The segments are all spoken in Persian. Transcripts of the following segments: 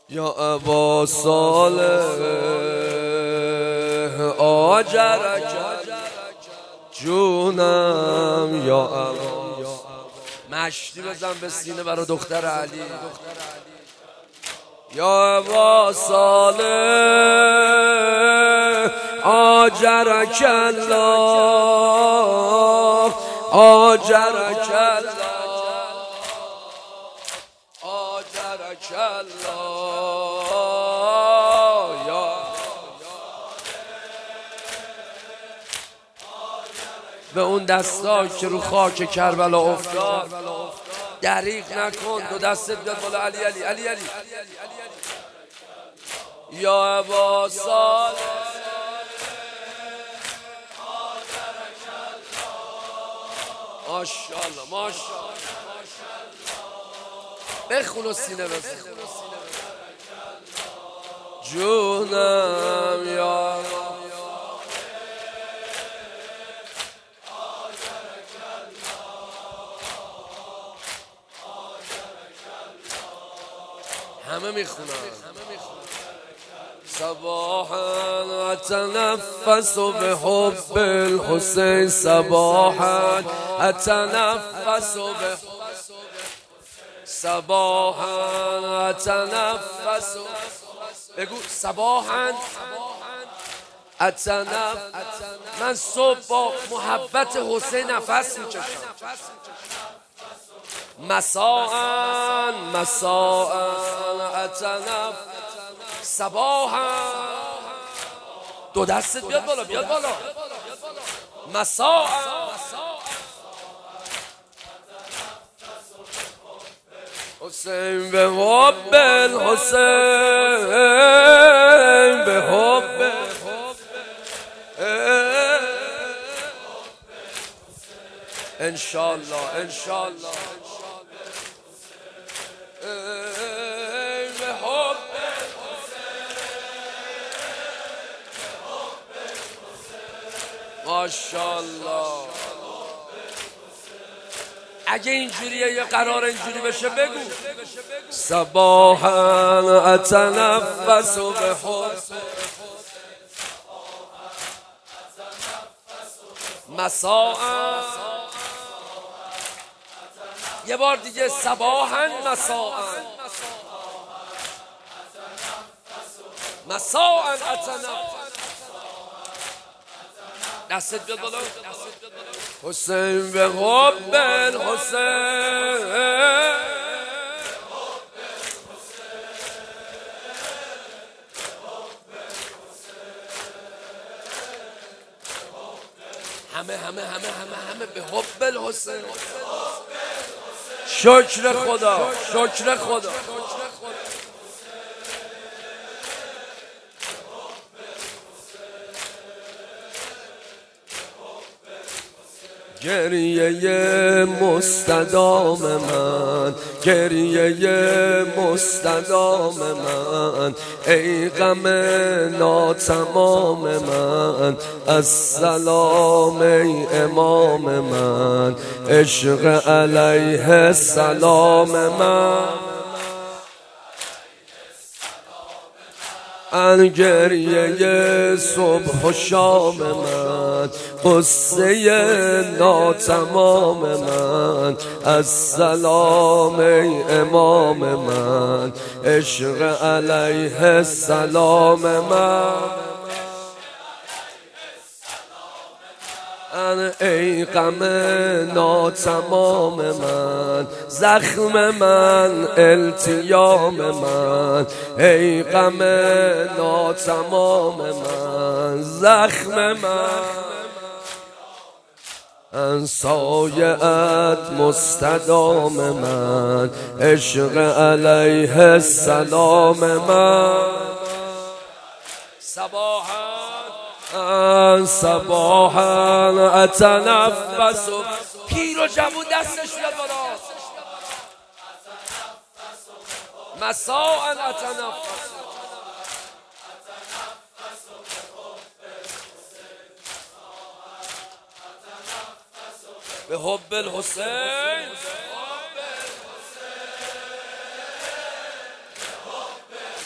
یا ابا صالح آجرک جونم یا ابا مشتی بزن به سینه برا دختر علی یا ابا صالح آجرک الله آجرک الله آجرک الله یا به اون دستا که رو خاک کربلا افتاد دریغ نکن، دو دستت بیاد بالا. علی علی علی علی یا ابا صالح ماشاءالله ماشاءالله بخون و سینه بزن جونم یا همه میخونن صباحا اتنفس بحب الحسین صباحا اتنفس به صباحا اتنفس بگو صباحا اتنفس من صبح با محبت حسین نفس میکشم مساء اتنفس صباحا دو دستت بیاد بالا بیاد بالا مساء حسین به حب الحسین به حب انشالله انشالله به حب ماشاءالله. اگه اینجوریه یا قرار اینجوری بشه بگو صباحا اتنفس بحب مساء یه بار دیگه صباحا مساء مساء اتنفس دستت بیاد بالا حسین به حب الحسین همه به حب الحسین شکر خدا شکر خدا گریه مستدام من گریه مستدام من ای غم ناتمام من السلام ای امام من عشق علیه السلام من ان گریه صبح و شام من قصه ناتمام من السلام ای امام من عشق علیه السلام من ان ای غم ناتمام من زخم من التیام من ای غم ناتمام من زخم من سایه‌ات مستدام من عشق علیه السلام من صباحا اتنفس پیر و جوون دستش بیاد بالا مساء اتنفس به حب الحسین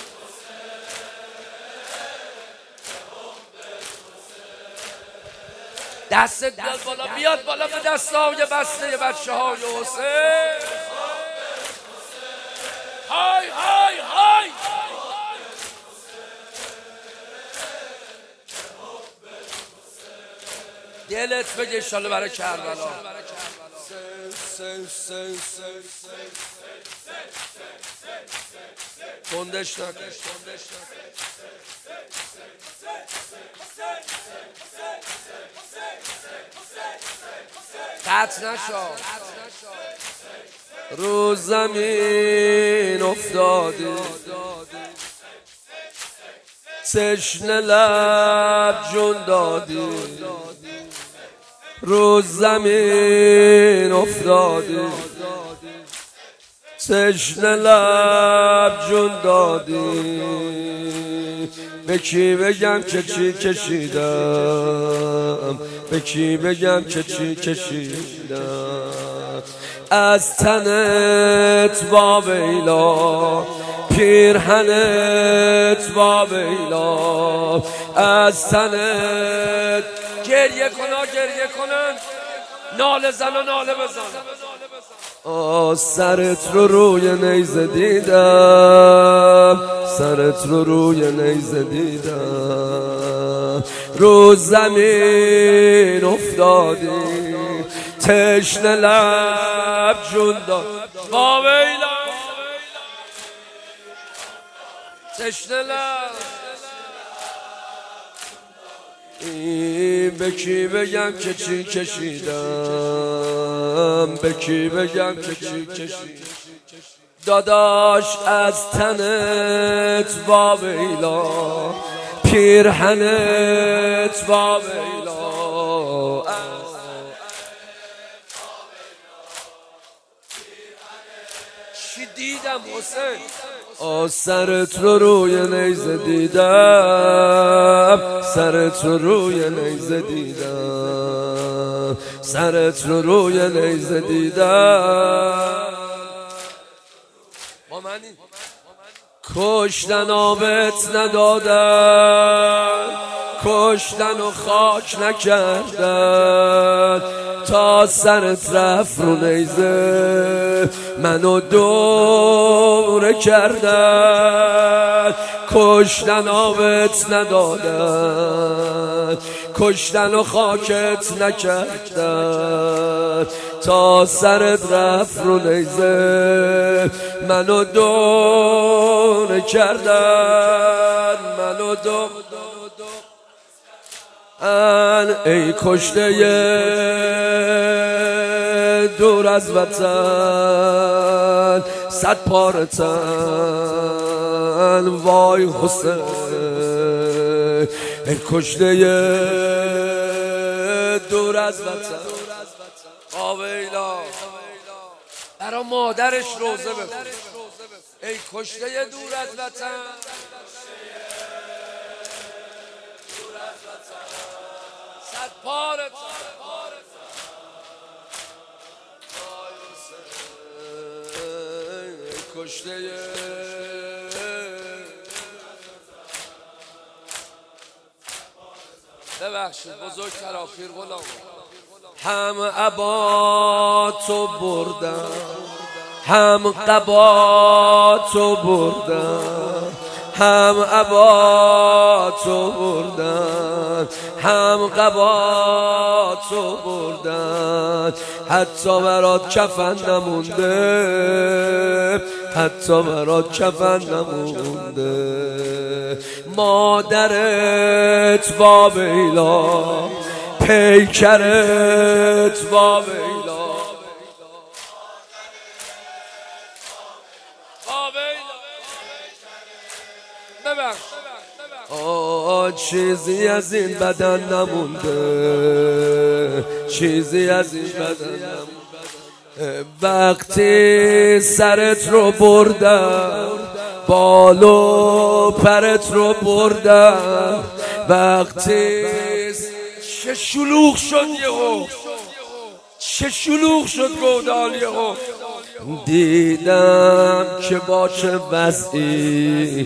دستت بیاد بالا، بیاد بالا به دستای بسته بچه های حسین. های های های دلت بگه انشالله برای کربلا. تندش نکن. قطع نشو. رو زمین افتادی، تشنه لب جون دادی. رو زمین افتادی، تشنه لب جون دادی. به کی بگم که چی کشیدم، به کی بگم که چی کشیدم. از تنت با ویلا، پیرهنت با ویلا. از تنت گریه کنا، گریه کنن، ناله زن و ناله بزن. سرت رو روی نیزه دیدم، سرت رو روی نیزه دیدم. رو زمین افتادی، تشنه لب جون داد. با ویلا تشنه لب. به کی بگم که چی کشیدم، به کی بگم که چی کشیدم. داداش از تنت با ویلا، پیرهنت با ویلا. چی دیدم حسین؟ سرت رو روی نیزه دیدم، سرت رو روی نیزه دیدم، سرت رو روی نیزه دیدم. کشتن آبت ندادن، کشتن و خاک نکردن. تا سرت رفت رو نیزه منو دوره کردن. کشتن آبت ندادن، کشتن و خاکت نکردن. تا سرت رفت رو نیزه منو دوره کردن، منو دوره. ای کشته دور از وطن، صد پاره تن. وای حسین، ای کشته دور از وطن. آویلا برا مادرش روزه بخون. ای کشته دور از وطن، صد پاره کشته. ببخشید بزرگتر آخیر غلام. هم عبا تو بردم، هم قبا تو بردم. هم عبا تو بردن، هم قبا تو بردن. حتی برات کفن نمونده، حتی برات کفن نمونده. مادرت با ویلا، پیکرت با ویلا. چیزی از این بدن نمونده، چیزی از این بدن نمونده. وقتی سرت رو بردم، بالو پرت رو بردم. وقتی چه شلوغ شد یهو، چه شلوغ شد گودال یهو. دیدم که با چه وضعی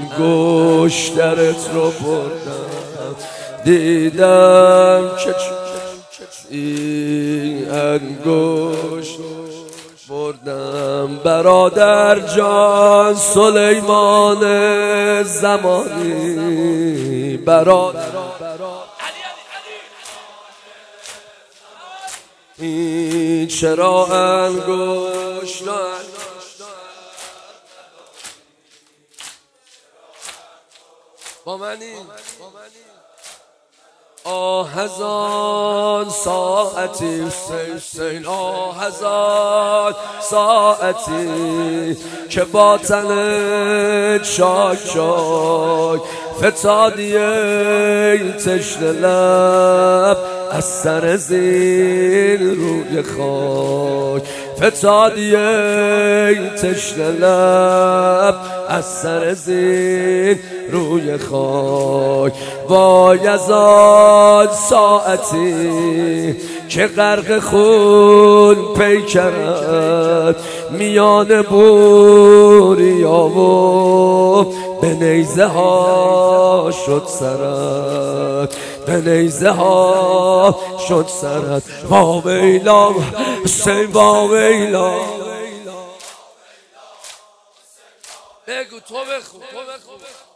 انگشترت رو بردم. دیدم که این انگشت بردم برادر جان سلیمان زمانی برادر این چرا انگشت با منی هزار ساعتی حسین هزار ساعتی که با تنت شاک شاک فتادی ای تشنه لب از سر زین روی خاک فتادی ای تشنه لب از سر زین روی خاک وای از آن ساعتی که غرق خون پیکرد میان بوریا و به نیزه ها شد سرت به نیزه ها شد سرت وا ویلا حسین وا ویلا بگو تو بخون